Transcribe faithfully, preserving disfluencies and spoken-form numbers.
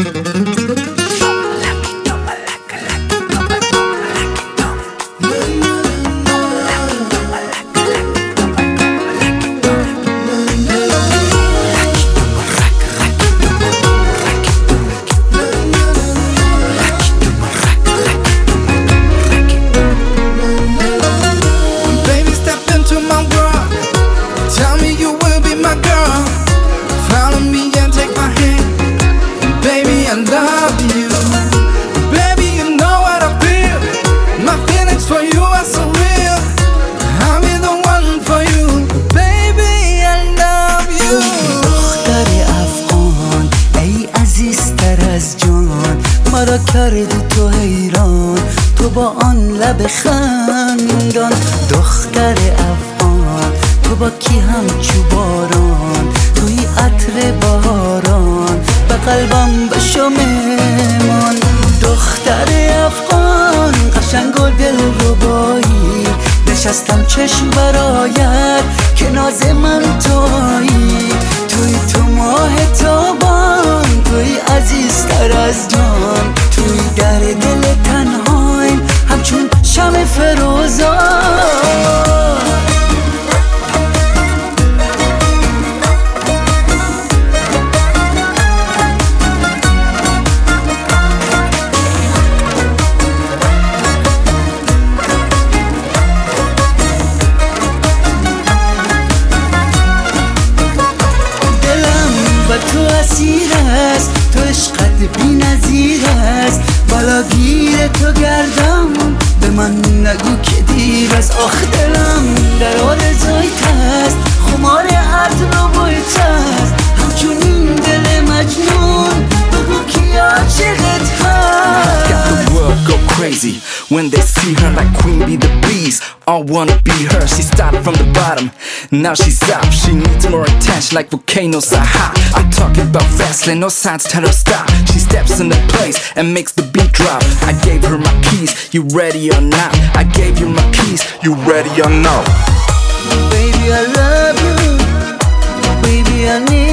مرا کردی تو حیران، تو با آن لب خندان. دختر افغان تو با کی همچو باران، توی عطر بهاران به قلبم بشو مهمان. دختر افغان قشنگ و دلربایی، نشستم چشم برایت که ناز من تویی. توی تو ماه تابان، توی عزیزتر از جان، توی در دل تنهایم همچون شمع فروزان. تو اسیر است، تو عشقت بی نظیر است. بالا گیر تو گردم، به من نگو که دیر است. آخ دلم در آرزویت است، خمار عطر و بویت است. همچون این دل مجنون بگو کی عاشقت هست. Got the world go crazy when they see her like Queen Bee the Bees. All wanna be her, she started from the bottom, now she's up. She needs more attention like volcanoes are hot. I'm talking about fastly, no signs tell her stop. She steps in the place and makes the beat drop. I gave her my keys, you ready or not? I gave you my keys, you ready or not? Baby I love you, baby I need